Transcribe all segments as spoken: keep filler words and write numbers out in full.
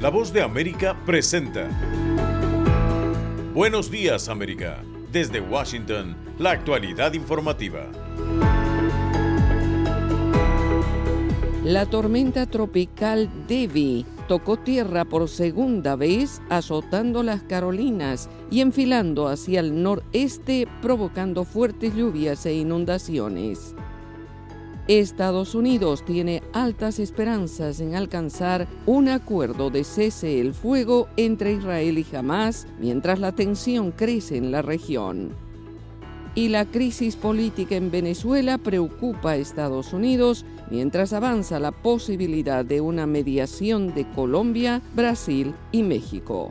La Voz de América presenta Buenos Días, América. Desde Washington, la actualidad informativa. La tormenta tropical Debby tocó tierra por segunda vez, azotando las Carolinas y enfilando hacia el noreste, provocando fuertes lluvias e inundaciones. Estados Unidos tiene altas esperanzas en alcanzar un acuerdo de cese el fuego entre Israel y Hamás, mientras la tensión crece en la región. Y la crisis política en Venezuela preocupa a Estados Unidos, mientras avanza la posibilidad de una mediación de Colombia, Brasil y México.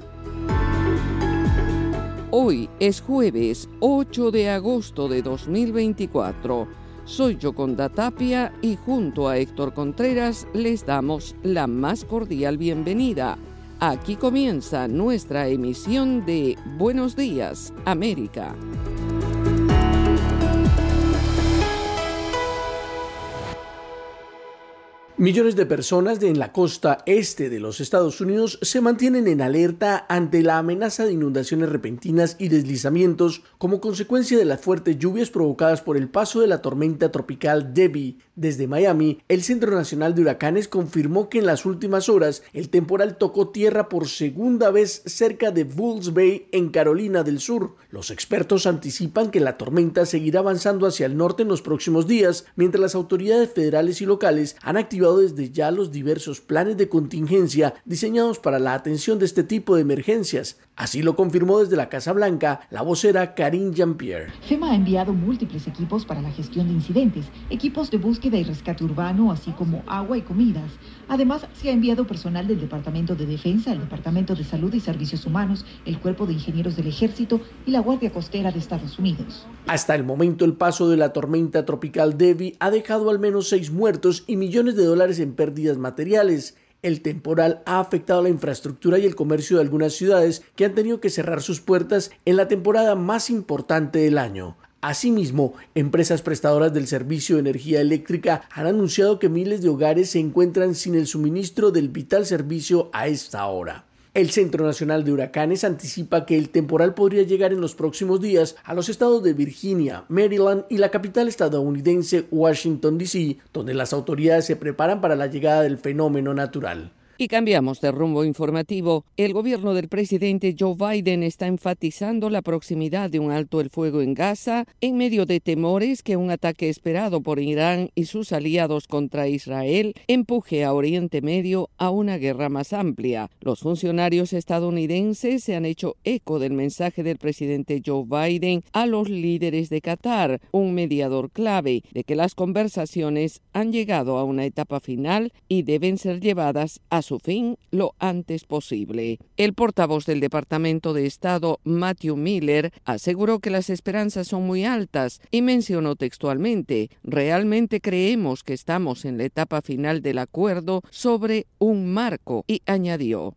Hoy es jueves ocho de agosto de dos mil veinticuatro. Soy Yoconda Tapia y junto a Héctor Contreras les damos la más cordial bienvenida. Aquí comienza nuestra emisión de Buenos Días, América. Millones de personas en la costa este de los Estados Unidos se mantienen en alerta ante la amenaza de inundaciones repentinas y deslizamientos como consecuencia de las fuertes lluvias provocadas por el paso de la tormenta tropical Debby. Desde Miami, el Centro Nacional de Huracanes confirmó que en las últimas horas el temporal tocó tierra por segunda vez cerca de Bulls Bay en Carolina del Sur. Los expertos anticipan que la tormenta seguirá avanzando hacia el norte en los próximos días, mientras las autoridades federales y locales han activado desde ya los diversos planes de contingencia diseñados para la atención de este tipo de emergencias. Así lo confirmó desde la Casa Blanca la vocera Karine Jean-Pierre. FEMA ha enviado múltiples equipos para la gestión de incidentes, equipos de búsqueda y rescate urbano, así como agua y comidas. Además, se ha enviado personal del Departamento de Defensa, el Departamento de Salud y Servicios Humanos, el Cuerpo de Ingenieros del Ejército y la Guardia Costera de Estados Unidos. Hasta el momento, el paso de la tormenta tropical Debby ha dejado al menos seis muertos y millones de dólares en pérdidas materiales. El temporal ha afectado la infraestructura y el comercio de algunas ciudades que han tenido que cerrar sus puertas en la temporada más importante del año. Asimismo, empresas prestadoras del servicio de energía eléctrica han anunciado que miles de hogares se encuentran sin el suministro del vital servicio a esta hora. El Centro Nacional de Huracanes anticipa que el temporal podría llegar en los próximos días a los estados de Virginia, Maryland y la capital estadounidense Washington, D C, donde las autoridades se preparan para la llegada del fenómeno natural. Y cambiamos de rumbo informativo. El gobierno del presidente Joe Biden está enfatizando la proximidad de un alto el fuego en Gaza en medio de temores que un ataque esperado por Irán y sus aliados contra Israel empuje a Oriente Medio a una guerra más amplia. Los funcionarios estadounidenses se han hecho eco del mensaje del presidente Joe Biden a los líderes de Qatar, un mediador clave, de que las conversaciones han llegado a una etapa final y deben ser llevadas a su fin lo antes posible. El portavoz del Departamento de Estado, Matthew Miller, aseguró que las esperanzas son muy altas y mencionó textualmente: realmente creemos que estamos en la etapa final del acuerdo sobre un marco, y añadió: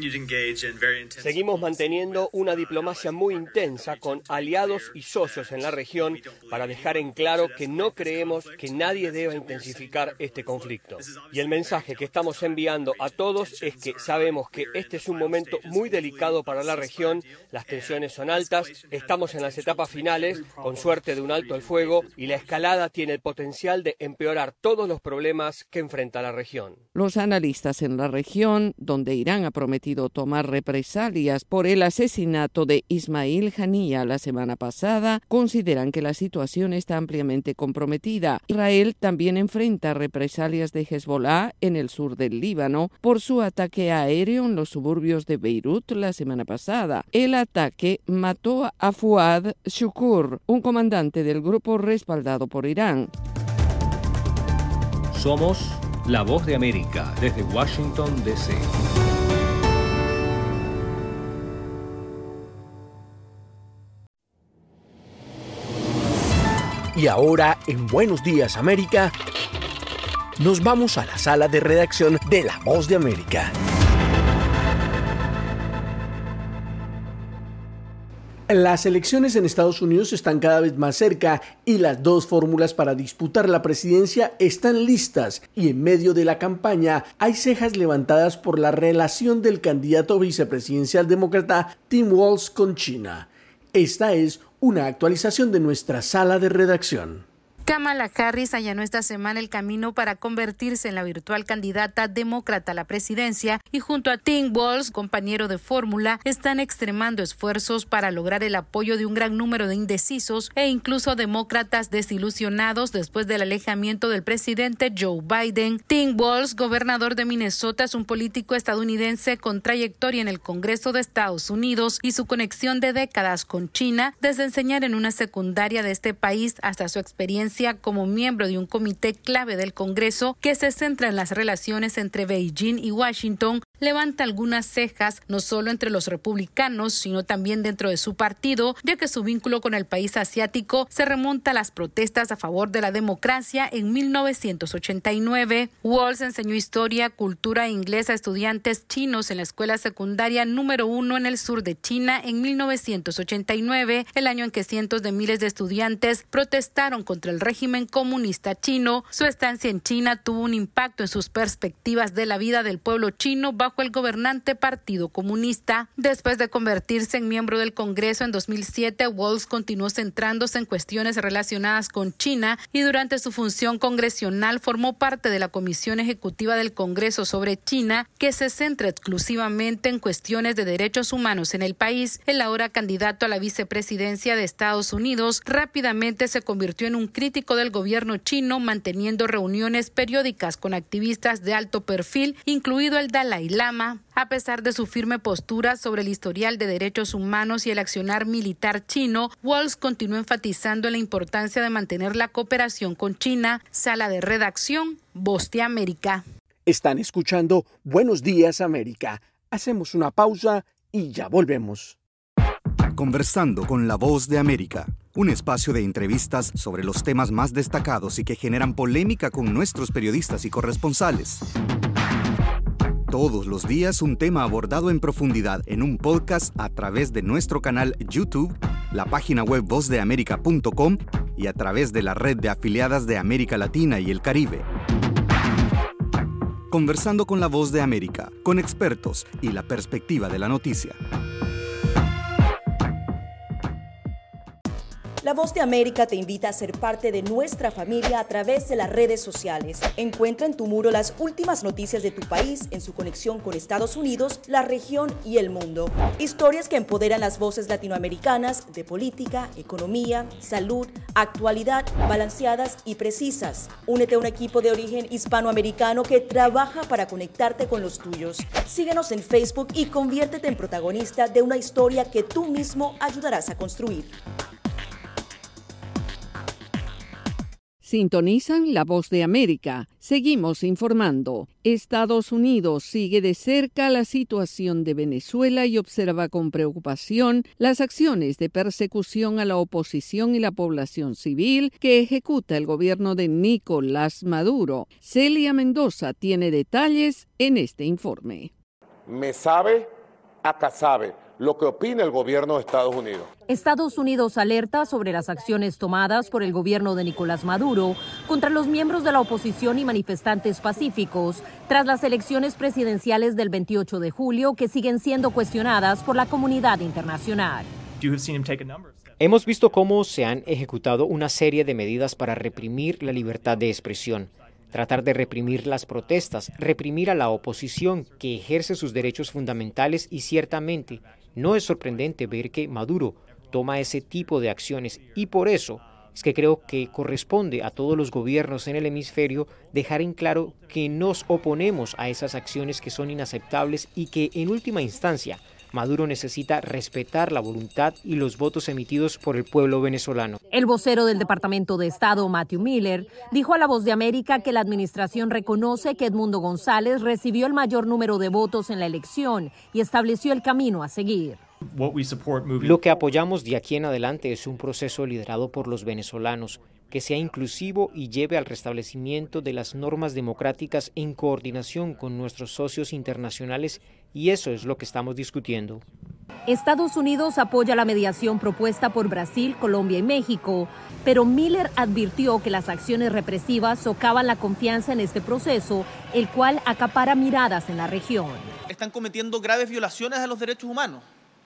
seguimos manteniendo una diplomacia muy intensa con aliados y socios en la región para dejar en claro que no creemos que nadie deba intensificar este conflicto. Y el mensaje que estamos enviando a todos es que sabemos que este es un momento muy delicado para la región, las tensiones son altas, estamos en las etapas finales, con suerte de un alto el fuego, y la escalada tiene el potencial de empeorar todos los problemas que enfrenta la región. Los analistas en la región, donde Irán ha prometido tomar represalias por el asesinato de Ismail Haniyeh la semana pasada, consideran que la situación está ampliamente comprometida. Israel también enfrenta represalias de Hezbollah en el sur del Líbano por su ataque aéreo en los suburbios de Beirut la semana pasada. El ataque mató a Fuad Shukur, un comandante del grupo respaldado por Irán. Somos La Voz de América desde Washington, D C Y ahora, en Buenos Días, América, nos vamos a la sala de redacción de La Voz de América. Las elecciones en Estados Unidos están cada vez más cerca y las dos fórmulas para disputar la presidencia están listas, y en medio de la campaña hay cejas levantadas por la relación del candidato vicepresidencial demócrata Tim Walz con China. Esta es una actualización de nuestra sala de redacción. Kamala Harris allanó esta semana el camino para convertirse en la virtual candidata demócrata a la presidencia y junto a Tim Walz, compañero de fórmula, están extremando esfuerzos para lograr el apoyo de un gran número de indecisos e incluso demócratas desilusionados después del alejamiento del presidente Joe Biden. Tim Walz, gobernador de Minnesota, es un político estadounidense con trayectoria en el Congreso de Estados Unidos y su conexión de décadas con China, desde enseñar en una secundaria de este país hasta su experiencia como miembro de un comité clave del Congreso que se centra en las relaciones entre Beijing y Washington, levanta algunas cejas no solo entre los republicanos, sino también dentro de su partido, ya que su vínculo con el país asiático se remonta a las protestas a favor de la democracia en mil novecientos ochenta y nueve. Walz enseñó historia, cultura e inglés a estudiantes chinos en la escuela secundaria número uno en el sur de China en mil novecientos ochenta y nueve, el año en que cientos de miles de estudiantes protestaron contra el régimen comunista chino. Su estancia en China tuvo un impacto en sus perspectivas de la vida del pueblo chino bajo el gobernante Partido Comunista. Después de convertirse en miembro del Congreso en dos mil siete, Walz continuó centrándose en cuestiones relacionadas con China y durante su función congresional formó parte de la Comisión Ejecutiva del Congreso sobre China, que se centra exclusivamente en cuestiones de derechos humanos en el país. El ahora candidato a la vicepresidencia de Estados Unidos rápidamente se convirtió en un crítico del gobierno chino, manteniendo reuniones periódicas con activistas de alto perfil, incluido el Dalai Lama. A pesar de su firme postura sobre el historial de derechos humanos y el accionar militar chino, Walz continuó enfatizando la importancia de mantener la cooperación con China. Sala de redacción, Voz de América. Están escuchando Buenos Días América. Hacemos una pausa y ya volvemos. Conversando con la Voz de América, un espacio de entrevistas sobre los temas más destacados y que generan polémica con nuestros periodistas y corresponsales. Todos los días un tema abordado en profundidad en un podcast a través de nuestro canal YouTube, la página web voz de américa punto com y a través de la red de afiliadas de América Latina y el Caribe. Conversando con la Voz de América, con expertos y la perspectiva de la noticia. La Voz de América te invita a ser parte de nuestra familia a través de las redes sociales. Encuentra en tu muro las últimas noticias de tu país en su conexión con Estados Unidos, la región y el mundo. Historias que empoderan las voces latinoamericanas de política, economía, salud, actualidad, balanceadas y precisas. Únete a un equipo de origen hispanoamericano que trabaja para conectarte con los tuyos. Síguenos en Facebook y conviértete en protagonista de una historia que tú mismo ayudarás a construir. Sintonizan La Voz de América. Seguimos informando. Estados Unidos sigue de cerca la situación de Venezuela y observa con preocupación las acciones de persecución a la oposición y la población civil que ejecuta el gobierno de Nicolás Maduro. Celia Mendoza tiene detalles en este informe. Me sabe a casabe lo que opina el gobierno de Estados Unidos. Estados Unidos alerta sobre las acciones tomadas por el gobierno de Nicolás Maduro contra los miembros de la oposición y manifestantes pacíficos tras las elecciones presidenciales del veintiocho de julio que siguen siendo cuestionadas por la comunidad internacional. Hemos visto cómo se han ejecutado una serie de medidas para reprimir la libertad de expresión, tratar de reprimir las protestas, reprimir a la oposición que ejerce sus derechos fundamentales y ciertamente no es sorprendente ver que Maduro toma ese tipo de acciones y por eso es que creo que corresponde a todos los gobiernos en el hemisferio dejar en claro que nos oponemos a esas acciones que son inaceptables y que en última instancia Maduro necesita respetar la voluntad y los votos emitidos por el pueblo venezolano. El vocero del Departamento de Estado, Matthew Miller, dijo a La Voz de América que la administración reconoce que Edmundo González recibió el mayor número de votos en la elección y estableció el camino a seguir. Lo que apoyamos de aquí en adelante es un proceso liderado por los venezolanos que sea inclusivo y lleve al restablecimiento de las normas democráticas en coordinación con nuestros socios internacionales y eso es lo que estamos discutiendo. Estados Unidos apoya la mediación propuesta por Brasil, Colombia y México, pero Miller advirtió que las acciones represivas socavan la confianza en este proceso, el cual acapara miradas en la región. Están cometiendo graves violaciones a los derechos humanos,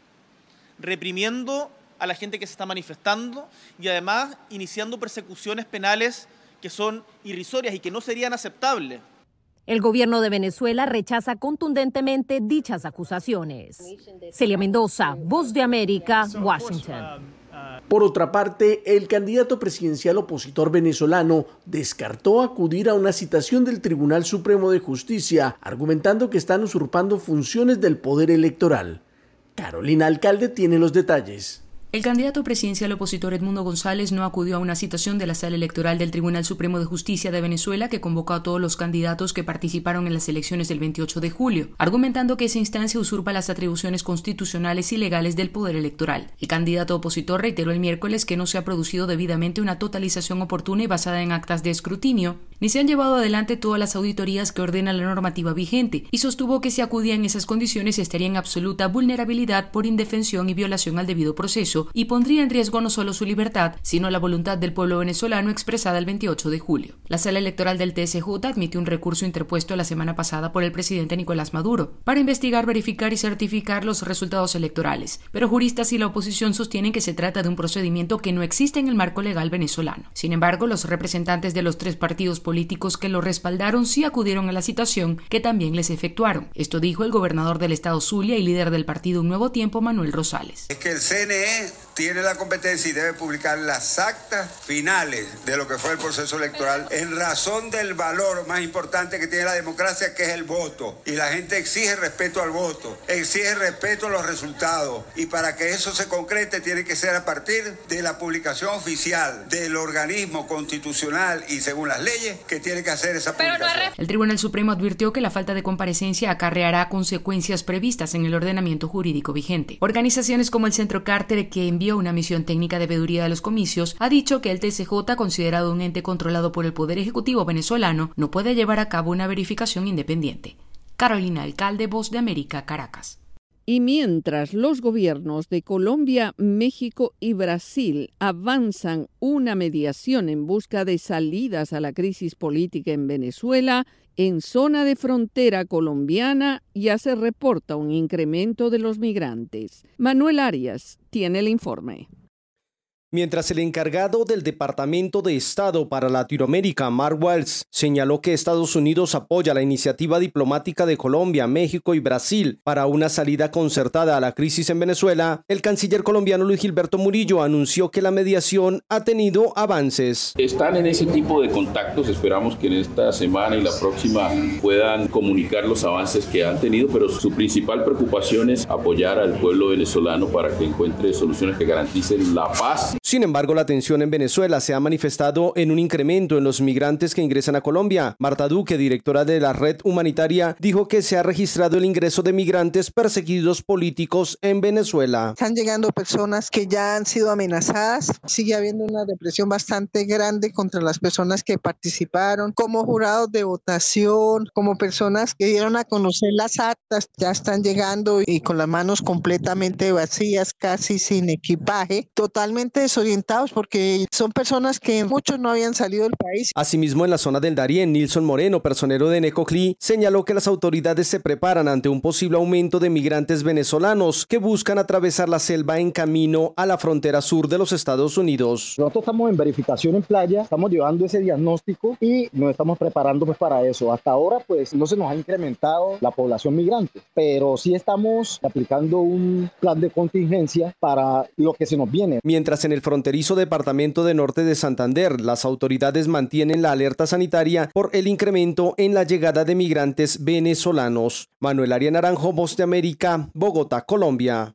reprimiendo a la gente que se está manifestando y además iniciando persecuciones penales que son irrisorias y que no serían aceptables. El gobierno de Venezuela rechaza contundentemente dichas acusaciones. Celia Mendoza, Voz de América, Washington. Por otra parte, el candidato presidencial opositor venezolano descartó acudir a una citación del Tribunal Supremo de Justicia, argumentando que están usurpando funciones del poder electoral. Carolina Alcalde tiene los detalles. El candidato presidencial opositor Edmundo González no acudió a una citación de la Sala Electoral del Tribunal Supremo de Justicia de Venezuela que convocó a todos los candidatos que participaron en las elecciones del veintiocho de julio, argumentando que esa instancia usurpa las atribuciones constitucionales y legales del poder electoral. El candidato opositor reiteró el miércoles que no se ha producido debidamente una totalización oportuna y basada en actas de escrutinio, ni se han llevado adelante todas las auditorías que ordena la normativa vigente, y sostuvo que si acudía en esas condiciones estaría en absoluta vulnerabilidad por indefensión y violación al debido proceso, y pondría en riesgo no solo su libertad, sino la voluntad del pueblo venezolano expresada el veintiocho de julio. La Sala Electoral del T S J admitió un recurso interpuesto la semana pasada por el presidente Nicolás Maduro para investigar, verificar y certificar los resultados electorales, pero juristas y la oposición sostienen que se trata de un procedimiento que no existe en el marco legal venezolano. Sin embargo, los representantes de los tres partidos políticos que lo respaldaron sí acudieron a la citación, que también les efectuaron. Esto dijo el gobernador del estado Zulia y líder del partido Un Nuevo Tiempo, Manuel Rosales. Es que el C N E tiene la competencia y debe publicar las actas finales de lo que fue el proceso electoral en razón del valor más importante que tiene la democracia, que es el voto. Y la gente exige respeto al voto, exige respeto a los resultados. Y para que eso se concrete tiene que ser a partir de la publicación oficial del organismo constitucional y según las leyes que tiene que hacer esa publicación. El Tribunal Supremo advirtió que la falta de comparecencia acarreará consecuencias previstas en el ordenamiento jurídico vigente. Organizaciones como el Centro Carter, que envió una misión técnica de veeduría de los comicios, ha dicho que el T S J, considerado un ente controlado por el Poder Ejecutivo venezolano, no puede llevar a cabo una verificación independiente. Carolina Alcalde, Voz de América, Caracas. Y mientras los gobiernos de Colombia, México y Brasil avanzan una mediación en busca de salidas a la crisis política en Venezuela, en zona de frontera colombiana ya se reporta un incremento de los migrantes. Manuel Arias tiene el informe. Mientras el encargado del Departamento de Estado para Latinoamérica, Mark Waltz, señaló que Estados Unidos apoya la iniciativa diplomática de Colombia, México y Brasil para una salida concertada a la crisis en Venezuela, el canciller colombiano Luis Gilberto Murillo anunció que la mediación ha tenido avances. Están en ese tipo de contactos, esperamos que en esta semana y la próxima puedan comunicar los avances que han tenido, pero su principal preocupación es apoyar al pueblo venezolano para que encuentre soluciones que garanticen la paz. Sin embargo, la tensión en Venezuela se ha manifestado en un incremento en los migrantes que ingresan a Colombia. Marta Duque, directora de la Red Humanitaria, dijo que se ha registrado el ingreso de migrantes perseguidos políticos en Venezuela. Están llegando personas que ya han sido amenazadas. Sigue habiendo una represión bastante grande contra las personas que participaron, como jurados de votación, como personas que dieron a conocer las actas. Ya están llegando y con las manos completamente vacías, casi sin equipaje, totalmente desorientados porque son personas que muchos no habían salido del país. Asimismo, en la zona del Darién, Nilson Moreno, personero de Necoclí, señaló que las autoridades se preparan ante un posible aumento de migrantes venezolanos que buscan atravesar la selva en camino a la frontera sur de los Estados Unidos. Nosotros estamos en verificación en playa, estamos llevando ese diagnóstico y nos estamos preparando pues para eso. Hasta ahora pues no se nos ha incrementado la población migrante, pero sí estamos aplicando un plan de contingencia para lo que se nos viene. Mientras en el fronterizo departamento de Norte de Santander, las autoridades mantienen la alerta sanitaria por el incremento en la llegada de migrantes venezolanos. Manuel Arias Naranjo, Voz de América, Bogotá, Colombia.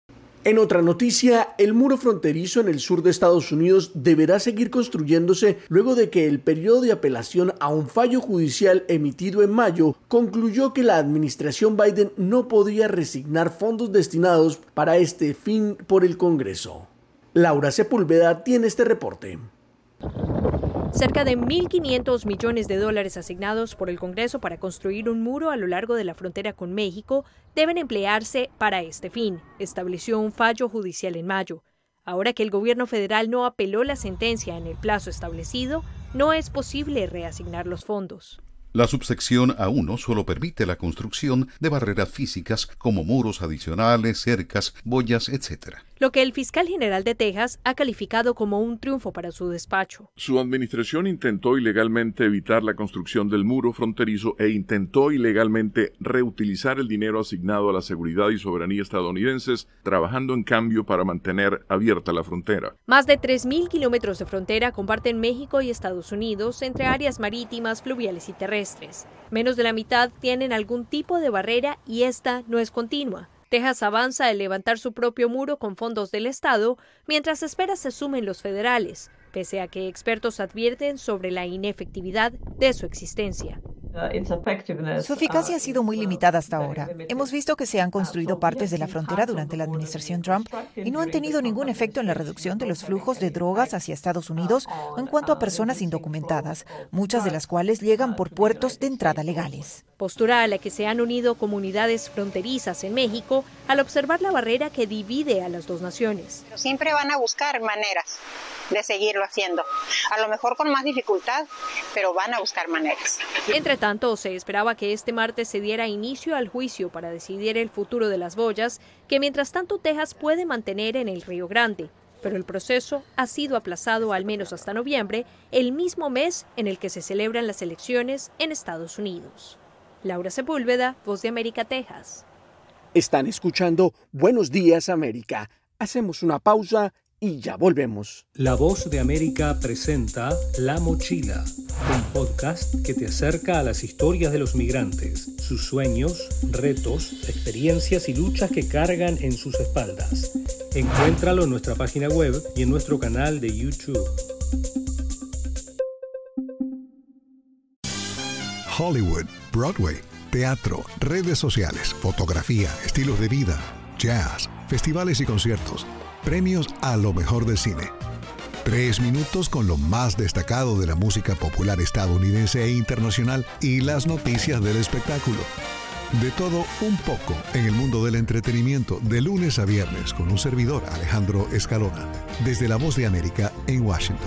En otra noticia, el muro fronterizo en el sur de Estados Unidos deberá seguir construyéndose luego de que el periodo de apelación a un fallo judicial emitido en mayo concluyó que la administración Biden no podría resignar fondos destinados para este fin por el Congreso. Laura Sepúlveda tiene este reporte. Cerca de mil quinientos millones de dólares asignados por el Congreso para construir un muro a lo largo de la frontera con México deben emplearse para este fin, estableció un fallo judicial en mayo. Ahora que el gobierno federal no apeló la sentencia en el plazo establecido, no es posible reasignar los fondos. La subsección A uno solo permite la construcción de barreras físicas como muros adicionales, cercas, boyas, etcétera. Lo que el fiscal general de Texas ha calificado como un triunfo para su despacho. Su administración intentó ilegalmente evitar la construcción del muro fronterizo e intentó ilegalmente reutilizar el dinero asignado a la seguridad y soberanía estadounidenses, trabajando en cambio para mantener abierta la frontera. Más de tres mil kilómetros de frontera comparten México y Estados Unidos entre áreas marítimas, fluviales y terrestres. Menos de la mitad tienen algún tipo de barrera y esta no es continua. Texas avanza en levantar su propio muro con fondos del Estado, mientras espera se sumen los federales, pese a que expertos advierten sobre la inefectividad de su existencia. Su eficacia ha sido muy limitada hasta ahora. Hemos visto que se han construido partes de la frontera durante la administración Trump y no han tenido ningún efecto en la reducción de los flujos de drogas hacia Estados Unidos en cuanto a personas indocumentadas, muchas de las cuales llegan por puertos de entrada legales. Postura a la que se han unido comunidades fronterizas en México al observar la barrera que divide a las dos naciones. Siempre van a buscar maneras de seguirlo haciendo, a lo mejor con más dificultad, pero van a buscar maneras. Entre tanto, se esperaba que este martes se diera inicio al juicio para decidir el futuro de las boyas, que mientras tanto Texas puede mantener en el Río Grande. Pero el proceso ha sido aplazado al menos hasta noviembre, el mismo mes en el que se celebran las elecciones en Estados Unidos. Laura Sepúlveda, Voz de América, Texas. Están escuchando Buenos Días América. Hacemos una pausa y ya volvemos. La Voz de América presenta La Mochila, un podcast que te acerca a las historias de los migrantes, sus sueños, retos, experiencias y luchas que cargan en sus espaldas. Encuéntralo en nuestra página web y en nuestro canal de YouTube. Hollywood, Broadway, teatro, redes sociales, fotografía, estilos de vida, jazz, festivales y conciertos, premios a lo mejor del cine. Tres minutos con lo más destacado de la música popular estadounidense e internacional y las noticias del espectáculo. De todo un poco en el mundo del entretenimiento de lunes a viernes con un servidor, Alejandro Escalona, desde La Voz de América en Washington.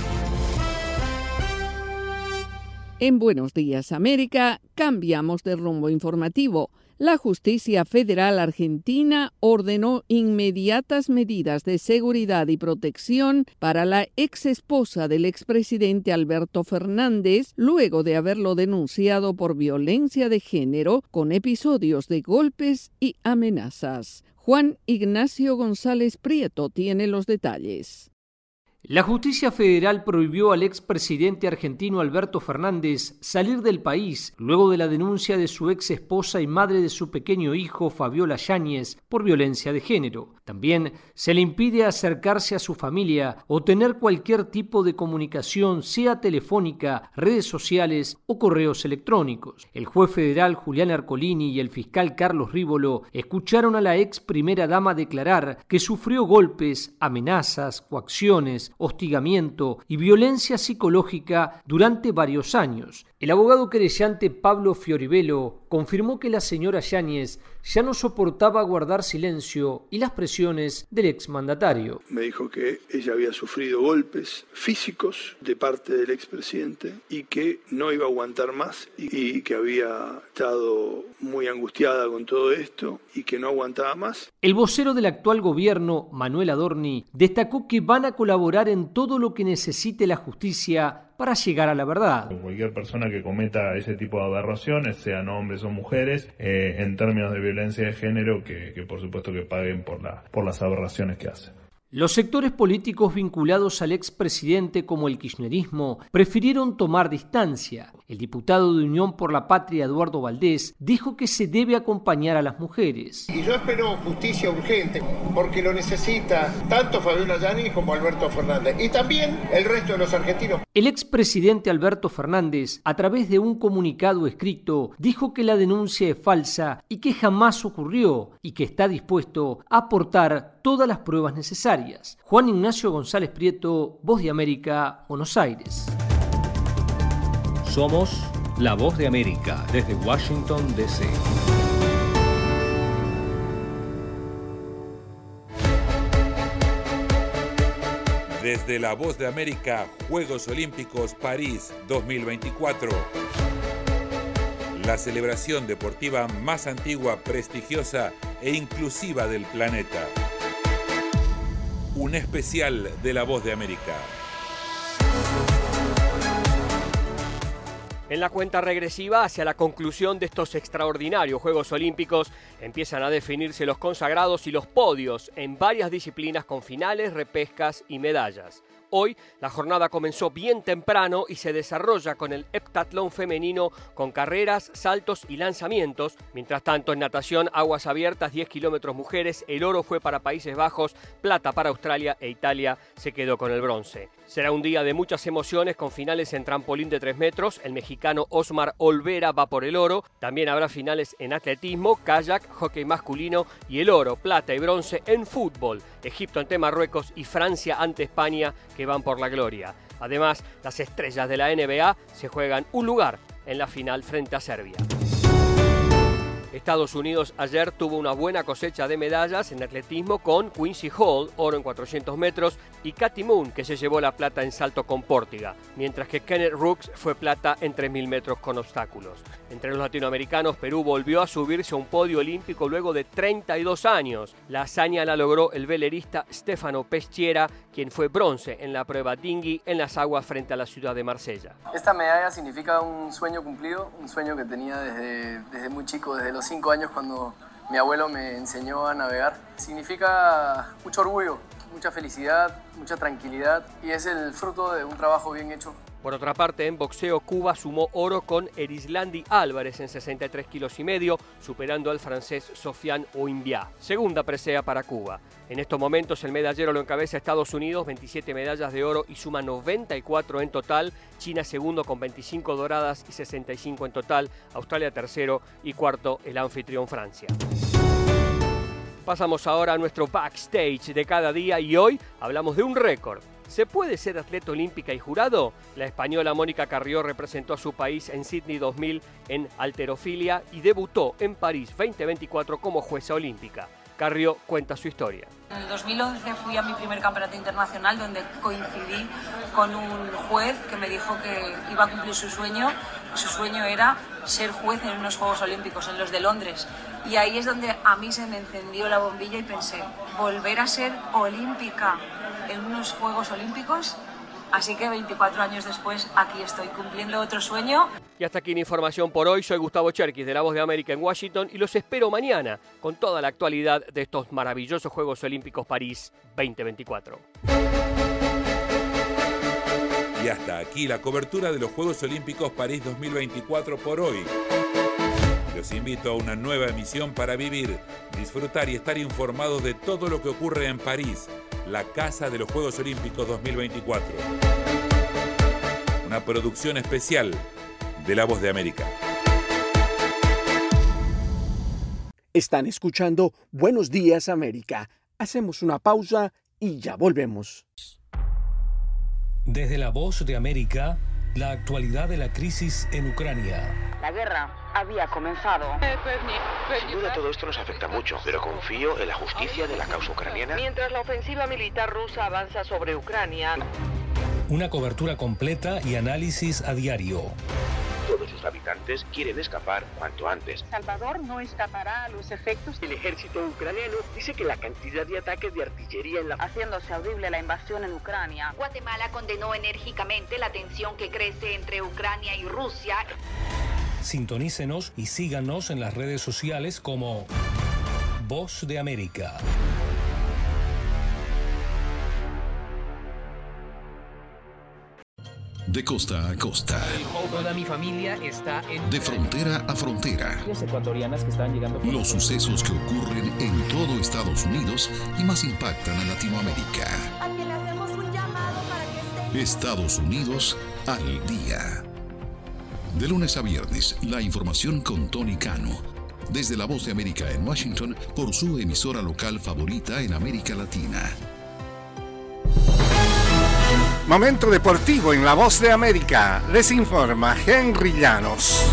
En Buenos Días América, cambiamos de rumbo informativo. La justicia federal argentina ordenó inmediatas medidas de seguridad y protección para la exesposa del expresidente Alberto Fernández, luego de haberlo denunciado por violencia de género con episodios de golpes y amenazas. Juan Ignacio González Prieto tiene los detalles. La justicia federal prohibió al expresidente argentino Alberto Fernández salir del país luego de la denuncia de su ex esposa y madre de su pequeño hijo Fabiola Yáñez por violencia de género. También se le impide acercarse a su familia o tener cualquier tipo de comunicación, sea telefónica, redes sociales o correos electrónicos. El juez federal Julián Ercolini y el fiscal Carlos Rívolo escucharon a la ex primera dama declarar que sufrió golpes, amenazas, coacciones, hostigamiento y violencia psicológica durante varios años. El abogado querellante Pablo Fioribello confirmó que la señora Yáñez ya no soportaba guardar silencio y las presiones del exmandatario. Me dijo que ella había sufrido golpes físicos de parte del expresidente y que no iba a aguantar más y, y que había estado muy angustiada con todo esto y que no aguantaba más. El vocero del actual gobierno, Manuel Adorni, destacó que van a colaborar en todo lo que necesite la justicia para llegar a la verdad. Cualquier persona que cometa ese tipo de aberraciones, sean hombres o mujeres, eh, en términos de violencia de género, que, que por supuesto que paguen por, la, por las aberraciones que hacen. Los sectores políticos vinculados al expresidente como el kirchnerismo prefirieron tomar distancia. El diputado de Unión por la Patria, Eduardo Valdés, dijo que se debe acompañar a las mujeres. Y yo espero justicia urgente, porque lo necesita tanto Fabiola Yáñez como Alberto Fernández, y también el resto de los argentinos. El expresidente Alberto Fernández, a través de un comunicado escrito, dijo que la denuncia es falsa y que jamás ocurrió, y que está dispuesto a aportar todas las pruebas necesarias. Juan Ignacio González Prieto, Voz de América, Buenos Aires. Somos La Voz de América desde Washington, D C Desde La Voz de América, Juegos Olímpicos París dos mil veinticuatro. La celebración deportiva más antigua, prestigiosa e inclusiva del planeta. Un especial de La Voz de América. En la cuenta regresiva hacia la conclusión de estos extraordinarios Juegos Olímpicos empiezan a definirse los consagrados y los podios en varias disciplinas con finales, repescas y medallas. Hoy la jornada comenzó bien temprano y se desarrolla con el heptatlón femenino con carreras, saltos y lanzamientos. Mientras tanto, en natación, aguas abiertas, diez kilómetros mujeres, el oro fue para Países Bajos, plata para Australia e Italia se quedó con el bronce. Será un día de muchas emociones con finales en trampolín de tres metros. El mexicano Osmar Olvera va por el oro. También habrá finales en atletismo, kayak, hockey masculino y el oro, plata y bronce en fútbol. Egipto ante Marruecos y Francia ante España que van por la gloria. Además, las estrellas de la N B A se juegan un lugar en la final frente a Serbia. Estados Unidos ayer tuvo una buena cosecha de medallas en atletismo con Quincy Hall, oro en cuatrocientos metros, y Katy Moon, que se llevó la plata en salto con pórtiga, mientras que Kenneth Rooks fue plata en tres mil metros con obstáculos. Entre los latinoamericanos, Perú volvió a subirse a un podio olímpico luego de treinta y dos años. La hazaña la logró el velerista Stefano Peschiera, quien fue bronce en la prueba dinghy en las aguas frente a la ciudad de Marsella. Esta medalla significa un sueño cumplido, un sueño que tenía desde, desde muy chico, desde los cinco años cuando mi abuelo me enseñó a navegar. Significa mucho orgullo, mucha felicidad, mucha tranquilidad y es el fruto de un trabajo bien hecho. Por otra parte, en boxeo, Cuba sumó oro con Erislandi Álvarez en sesenta y tres kilos y medio, superando al francés Sofiane Ouimbia. Segunda presea para Cuba. En estos momentos el medallero lo encabeza Estados Unidos, veintisiete medallas de oro y suma noventa y cuatro en total. China segundo con veinticinco doradas y sesenta y cinco en total. Australia tercero y cuarto el anfitrión Francia. Pasamos ahora a nuestro backstage de cada día y hoy hablamos de un récord. ¿Se puede ser atleta olímpica y jurado? La española Mónica Carrió representó a su país en Sydney dos mil en halterofilia y debutó en París veinte veinticuatro como jueza olímpica. Carrió cuenta su historia. En el dos mil once fui a mi primer campeonato internacional donde coincidí con un juez que me dijo que iba a cumplir su sueño. Su sueño era ser juez en unos Juegos Olímpicos, en los de Londres. Y ahí es donde a mí se me encendió la bombilla y pensé, volver a ser olímpica en unos Juegos Olímpicos. Así que veinticuatro años después, aquí estoy cumpliendo otro sueño. Y hasta aquí la información por hoy. Soy Gustavo Cherkis de La Voz de América en Washington y los espero mañana con toda la actualidad de estos maravillosos Juegos Olímpicos París veinte veinticuatro. Y hasta aquí la cobertura de los Juegos Olímpicos París dos mil veinticuatro por hoy. Los invito a una nueva emisión para vivir, disfrutar y estar informados de todo lo que ocurre en París, la casa de los Juegos Olímpicos dos mil veinticuatro. Una producción especial de La Voz de América. Están escuchando Buenos Días América. Hacemos una pausa y ya volvemos. Desde La Voz de América, la actualidad de la crisis en Ucrania. La guerra había comenzado. Sin duda todo esto nos afecta mucho, pero confío en la justicia de la causa ucraniana. Mientras la ofensiva militar rusa avanza sobre Ucrania. Una cobertura completa y análisis a diario. Todos sus habitantes quieren escapar cuanto antes. Salvador no escapará a los efectos. El ejército ucraniano dice que la cantidad de ataques de artillería en la... haciéndose audible la invasión en Ucrania. Guatemala condenó enérgicamente la tensión que crece entre Ucrania y Rusia. Sintonícenos y síganos en las redes sociales como Voz de América. De costa a costa. Toda mi familia está en... De frontera a frontera. ecuatorianas que están llegando... Los sucesos que ocurren en todo Estados Unidos y más impactan a Latinoamérica. A quien le hacemos un llamado para que esté... Estados Unidos al día. De lunes a viernes, la información con Tony Cano. Desde La Voz de América en Washington, por su emisora local favorita en América Latina. Momento deportivo en La Voz de América. Les informa Henry Llanos.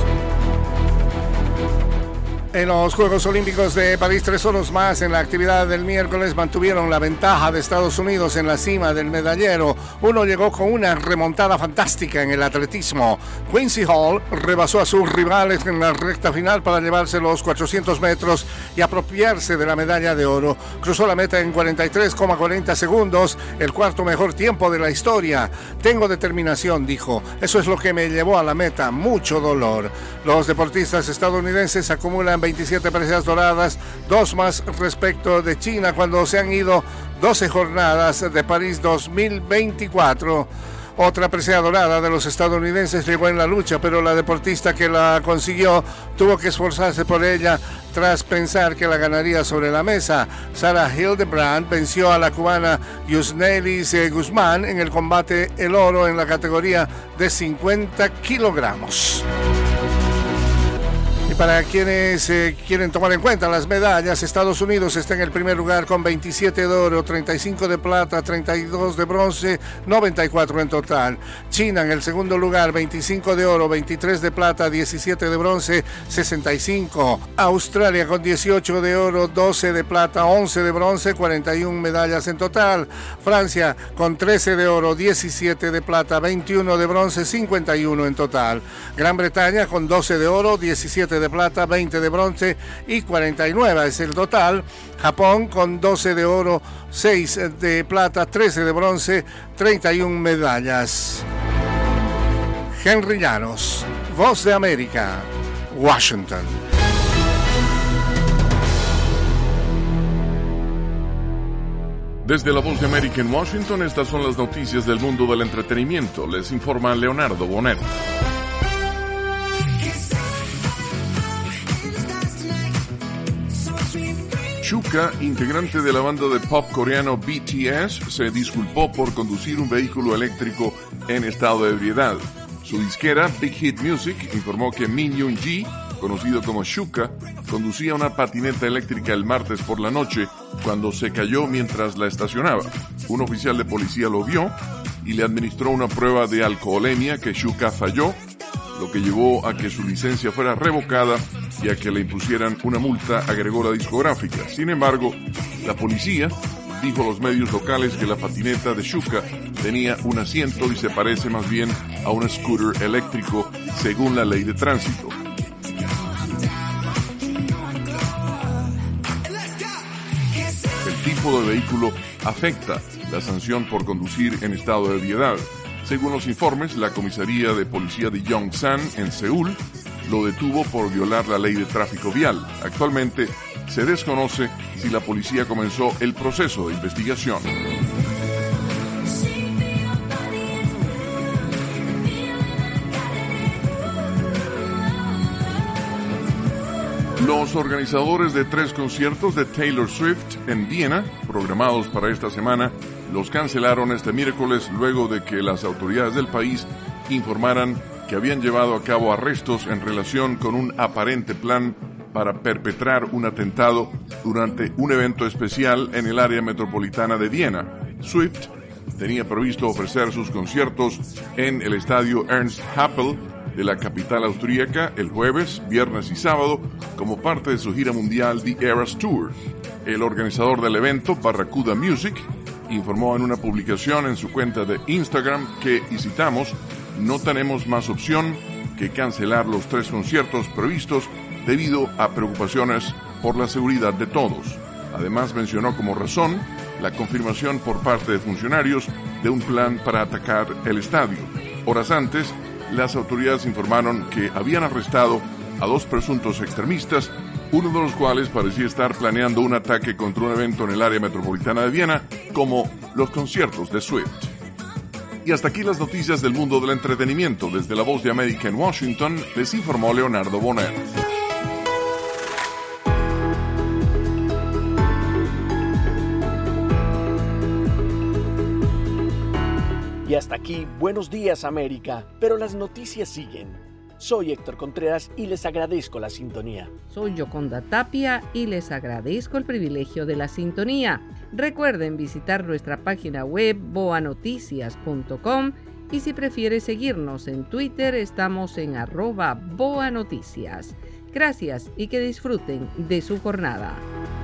En los Juegos Olímpicos de París, tres oros más en la actividad del miércoles mantuvieron la ventaja de Estados Unidos en la cima del medallero. Uno llegó con una remontada fantástica en el atletismo. Quincy Hall rebasó a sus rivales en la recta final para llevarse los cuatrocientos metros y apropiarse de la medalla de oro. Cruzó la meta en cuarenta y tres coma cuarenta segundos, el cuarto mejor tiempo de la historia. Tengo determinación, dijo. Eso es lo que me llevó a la meta, mucho dolor. Los deportistas estadounidenses acumulan veintisiete preseas doradas, dos más respecto de China cuando se han ido doce jornadas de París dos mil veinticuatro. Otra presea dorada de los estadounidenses llegó en la lucha, pero la deportista que la consiguió tuvo que esforzarse por ella tras pensar que la ganaría sobre la mesa. Sarah Hildebrand venció a la cubana Yusnelis Guzmán en el combate el oro en la categoría de cincuenta kilogramos. Y para quienes eh, quieren tomar en cuenta las medallas, Estados Unidos está en el primer lugar con veintisiete de oro, treinta y cinco de plata, treinta y dos de bronce, noventa y cuatro en total. China en el segundo lugar, veinticinco de oro, veintitrés de plata, diecisiete de bronce, sesenta y cinco. Australia con dieciocho de oro, doce de plata, once de bronce, cuarenta y una medallas en total. Francia con trece de oro, diecisiete de plata, veintiuno de bronce, cincuenta y uno en total. Gran Bretaña con doce de oro, diecisiete de plata, veinte de bronce y cuarenta y nueve es el total. Japón con doce de oro, seis de plata, trece de bronce, treinta y una medallas. Henry Llanos, Voz de América, Washington. Desde la Voz de América en Washington, estas son las noticias del mundo del entretenimiento. Les informa Leonardo Bonet. Chuka, integrante de la banda de pop coreano B T S, se disculpó por conducir un vehículo eléctrico en estado de ebriedad. Su disquera Big Hit Music informó que Min Yoon-ji, conocido como Chuka, conducía una patineta eléctrica el martes por la noche cuando se cayó mientras la estacionaba. Un oficial de policía lo vio y le administró una prueba de alcoholemia que Chuka falló, lo que llevó a que su licencia fuera revocada y a que le impusieran una multa, agregó la discográfica. Sin embargo, la policía dijo a los medios locales que la patineta de Chuka tenía un asiento y se parece más bien a un scooter eléctrico según la ley de tránsito. El tipo de vehículo afecta la sanción por conducir en estado de ebriedad. Según los informes, la comisaría de policía de Yongsan en Seúl lo detuvo por violar la ley de tráfico vial. Actualmente se desconoce si la policía comenzó el proceso de investigación. Los organizadores de tres conciertos de Taylor Swift en Viena, programados para esta semana, los cancelaron este miércoles luego de que las autoridades del país informaran que habían llevado a cabo arrestos en relación con un aparente plan para perpetrar un atentado durante un evento especial en el área metropolitana de Viena. Swift tenía previsto ofrecer sus conciertos en el estadio Ernst Happel de la capital austríaca el jueves, viernes y sábado como parte de su gira mundial The Eras Tour. El organizador del evento, Barracuda Music, informó en una publicación en su cuenta de Instagram que, y citamos, no tenemos más opción que cancelar los tres conciertos previstos debido a preocupaciones por la seguridad de todos. Además mencionó como razón la confirmación por parte de funcionarios de un plan para atacar el estadio. Horas antes, las autoridades informaron que habían arrestado a dos presuntos extremistas, uno de los cuales parecía estar planeando un ataque contra un evento en el área metropolitana de Viena, como los conciertos de Swift. Y hasta aquí las noticias del mundo del entretenimiento. Desde la Voz de América en Washington, les informó Leonardo Bonet. Y hasta aquí, Buenos Días América, pero las noticias siguen. Soy Héctor Contreras y les agradezco la sintonía. Soy Yoconda Tapia y les agradezco el privilegio de la sintonía. Recuerden visitar nuestra página web boa noticias punto com y si prefiere seguirnos en Twitter, estamos en arroba boanoticias. Gracias y que disfruten de su jornada.